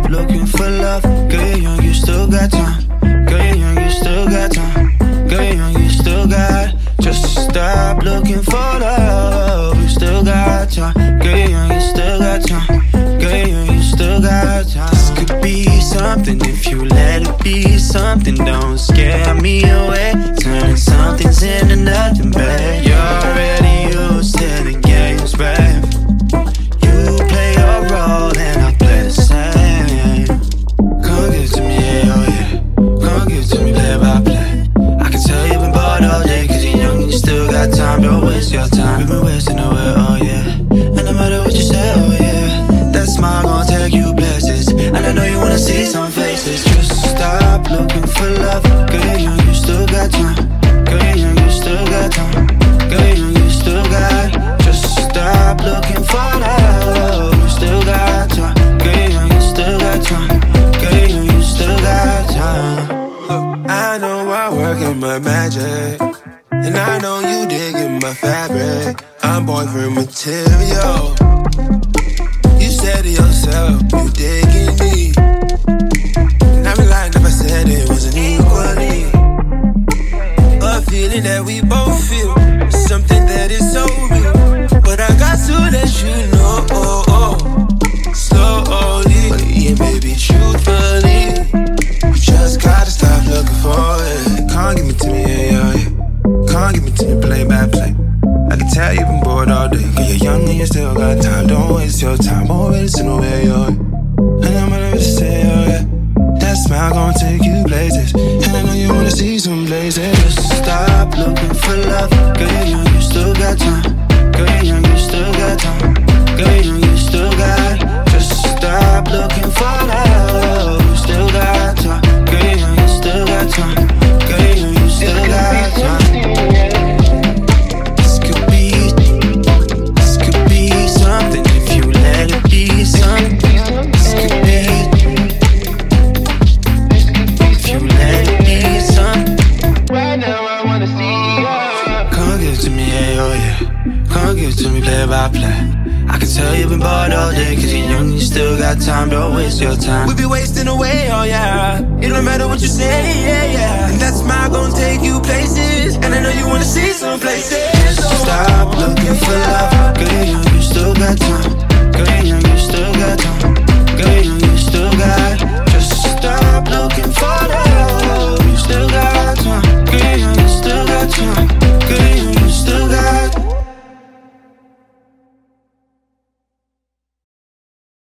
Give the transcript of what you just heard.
stop looking for love. Girl, you're young, you still got time. Girl, you're young, you still got time. Girl, you're young, you still got. Just stop looking for love. You still got time. Girl, you're young, you still got time. Girl, you're young, you still got time. This could be something if you let it be something. Don't scare me away. Turning some things into nothing, babe. You're already used to the games, babe. You play your role and I play the same. Come give it to me, yeah, oh yeah. Come give it to me, play by play. I can tell you've been bored all day, cause you're young and you still got time. Don't waste your time, you've been wasting away, oh yeah. And no matter what you say, oh yeah, that smile gon' take you places. And I know you wanna see some faces. Just stop looking for love. Girl, you're young, you still got time. Girl, you're young, you still got time. Girl, you're young, you still got. Just stop looking for love. You still got time. Girl, you're young, you still got time. Girl, you're young, you still got time. I know I'm working my magic, and I know you digging my fabric. I'm boyfriend material. You said to yourself, you digging me, and I'd be lying if I said it wasn't equally. A feeling that we both feel, something that is so real. But I got to let you know, slowly, but yeah, baby, truthfully, you just gotta stop looking for it. Can't give it to me, yeah, yeah. Can't give it to me, play by play. I can tell you've been bored all day, cause you're young and you still got time. Don't waste your time, always in the way, yeah. And I'm gonna say, oh yeah, that smile gon' take you places. And I know you wanna see some places. Just stop looking for love. Girl, you're young, you still got time. Girl, you're young, you still got time. Girl, you're young, you still got. Just stop looking for love. You still got time. Girl, you're young, you still got time. Girl, you're young, you still got time. This could be something if you let it be something. This could be if you let it be something. Right now I wanna see you. Come give it to me, yeah, oh yeah. Come give it to me, play by play. I can tell you've been bored all day, cause you're young, you still got time. Don't waste your time. We be wasting away, oh yeah. It don't matter what you say, yeah, yeah. And that smile gon' take you places, and I know you wanna see some places. Stop looking for love.